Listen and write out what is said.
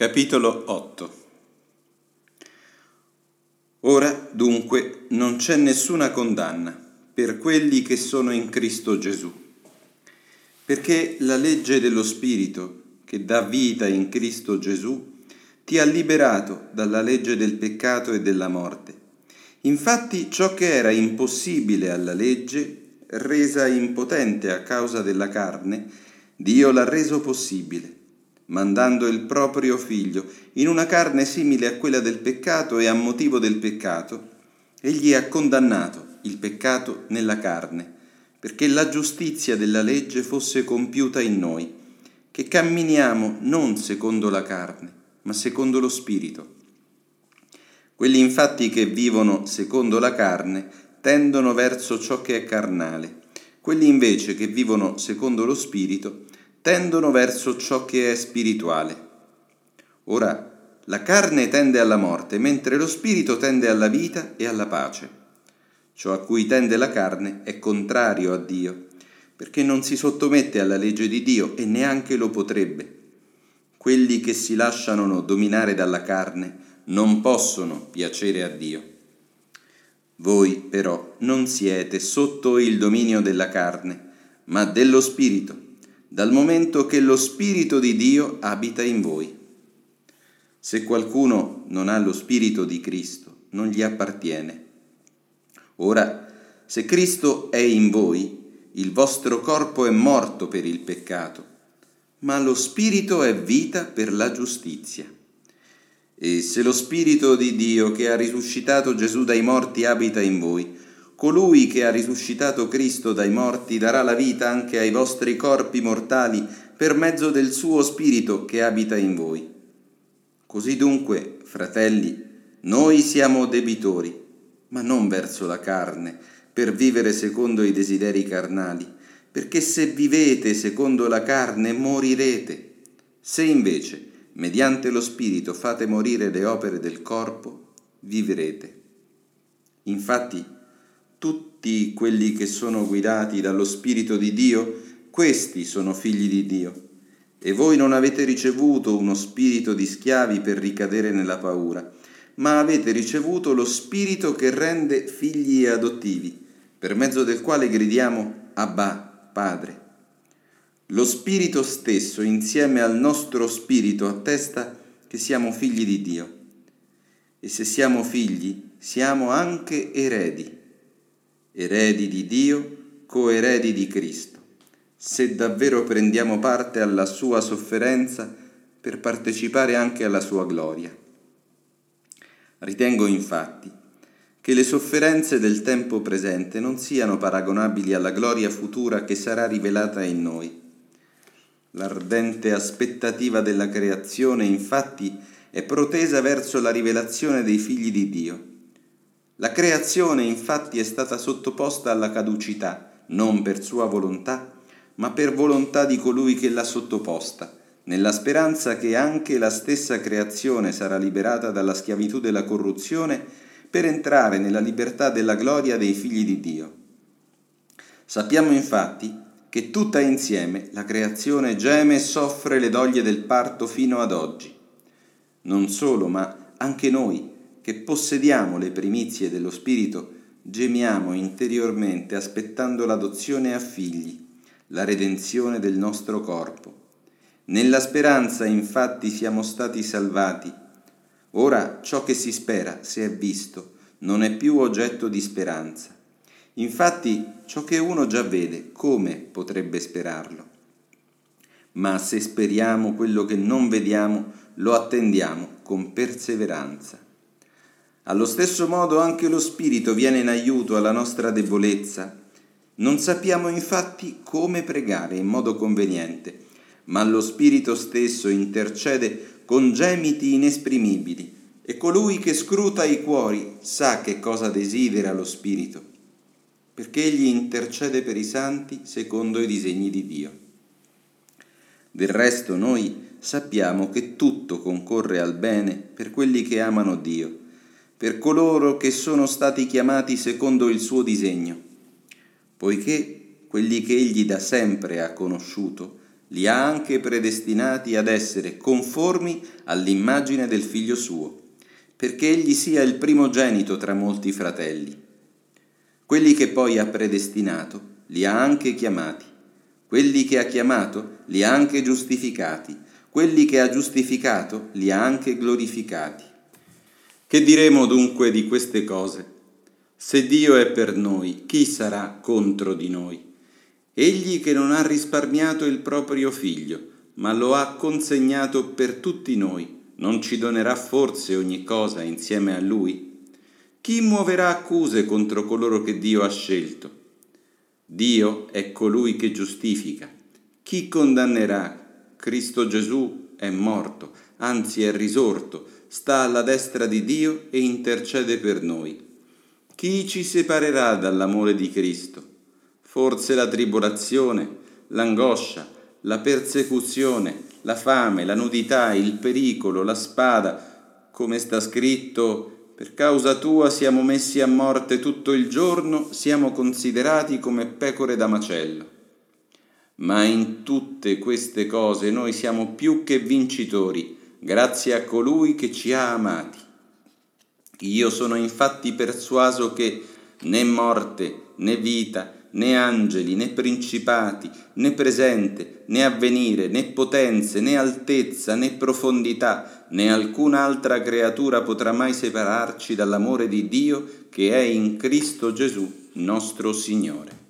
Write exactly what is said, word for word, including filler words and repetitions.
Capitolo otto. Ora, dunque, non c'è nessuna condanna per quelli che sono in Cristo Gesù, perché la legge dello Spirito, che dà vita in Cristo Gesù, ti ha liberato dalla legge del peccato e della morte. Infatti, ciò che era impossibile alla legge, resa impotente a causa della carne, Dio l'ha reso possibile, mandando il proprio Figlio in una carne simile a quella del peccato, e a motivo del peccato egli ha condannato il peccato nella carne, perché la giustizia della legge fosse compiuta in noi, che camminiamo non secondo la carne, ma secondo lo Spirito. Quelli infatti che vivono secondo la carne tendono verso ciò che è carnale, quelli invece che vivono secondo lo Spirito tendono verso ciò che è spirituale. Ora, la carne tende alla morte, mentre lo spirito tende alla vita e alla pace. Ciò a cui tende la carne è contrario a Dio, perché non si sottomette alla legge di Dio e neanche lo potrebbe. Quelli che si lasciano dominare dalla carne non possono piacere a Dio. Voi, però, non siete sotto il dominio della carne, ma dello spirito, dal momento che lo Spirito di Dio abita in voi. Se qualcuno non ha lo Spirito di Cristo, non gli appartiene. Ora, se Cristo è in voi, il vostro corpo è morto per il peccato, ma lo Spirito è vita per la giustizia. E se lo Spirito di Dio che ha risuscitato Gesù dai morti abita in voi, colui che ha risuscitato Cristo dai morti darà la vita anche ai vostri corpi mortali per mezzo del suo Spirito che abita in voi. Così dunque, fratelli, noi siamo debitori, ma non verso la carne, per vivere secondo i desideri carnali, perché se vivete secondo la carne morirete. Se invece, mediante lo Spirito, fate morire le opere del corpo, vivrete. Infatti, tutti quelli che sono guidati dallo Spirito di Dio, questi sono figli di Dio. E voi non avete ricevuto uno spirito di schiavi per ricadere nella paura, ma avete ricevuto lo Spirito che rende figli adottivi, per mezzo del quale gridiamo Abba, Padre. Lo Spirito stesso, insieme al nostro spirito, attesta che siamo figli di Dio. E se siamo figli, siamo anche eredi. Eredi di Dio, coeredi di Cristo, se davvero prendiamo parte alla sua sofferenza per partecipare anche alla sua gloria. Ritengo infatti che le sofferenze del tempo presente non siano paragonabili alla gloria futura che sarà rivelata in noi. L'ardente aspettativa della creazione, infatti, è protesa verso la rivelazione dei figli di Dio. La creazione infatti è stata sottoposta alla caducità, non per sua volontà, ma per volontà di colui che l'ha sottoposta, nella speranza che anche la stessa creazione sarà liberata dalla schiavitù della corruzione per entrare nella libertà della gloria dei figli di Dio. Sappiamo infatti che tutta insieme la creazione geme e soffre le doglie del parto fino ad oggi. Non solo, ma anche noi, che possediamo le primizie dello Spirito, gemiamo interiormente aspettando l'adozione a figli, la redenzione del nostro corpo. Nella speranza infatti siamo stati salvati. Ora ciò che si spera, se è visto, non è più oggetto di speranza. Infatti ciò che uno già vede, come potrebbe sperarlo? Ma se speriamo quello che non vediamo, lo attendiamo con perseveranza. Allo stesso modo anche lo Spirito viene in aiuto alla nostra debolezza. Non sappiamo infatti come pregare in modo conveniente, ma lo Spirito stesso intercede con gemiti inesprimibili, e colui che scruta i cuori sa che cosa desidera lo Spirito, perché egli intercede per i santi secondo i disegni di Dio. Del resto noi sappiamo che tutto concorre al bene per quelli che amano Dio, per coloro che sono stati chiamati secondo il suo disegno, poiché quelli che egli da sempre ha conosciuto li ha anche predestinati ad essere conformi all'immagine del Figlio suo, perché egli sia il primogenito tra molti fratelli. Quelli che poi ha predestinato, li ha anche chiamati. Quelli che ha chiamato, li ha anche giustificati. Quelli che ha giustificato, li ha anche glorificati. Che diremo dunque di queste cose? Se Dio è per noi, chi sarà contro di noi? Egli che non ha risparmiato il proprio Figlio, ma lo ha consegnato per tutti noi, non ci donerà forse ogni cosa insieme a Lui? Chi muoverà accuse contro coloro che Dio ha scelto? Dio è colui che giustifica. Chi condannerà? Cristo Gesù è morto, anzi è risorto, sta alla destra di Dio e intercede per noi. Chi ci separerà dall'amore di Cristo? Forse la tribolazione, l'angoscia, la persecuzione, la fame, la nudità, il pericolo, la spada, come sta scritto: per causa tua siamo messi a morte tutto il giorno, siamo considerati come pecore da macello. Ma in tutte queste cose noi siamo più che vincitori, grazie a colui che ci ha amati. Io sono infatti persuaso che né morte, né vita, né angeli, né principati, né presente, né avvenire, né potenze, né altezza, né profondità, né alcun'altra creatura potrà mai separarci dall'amore di Dio che è in Cristo Gesù, nostro Signore.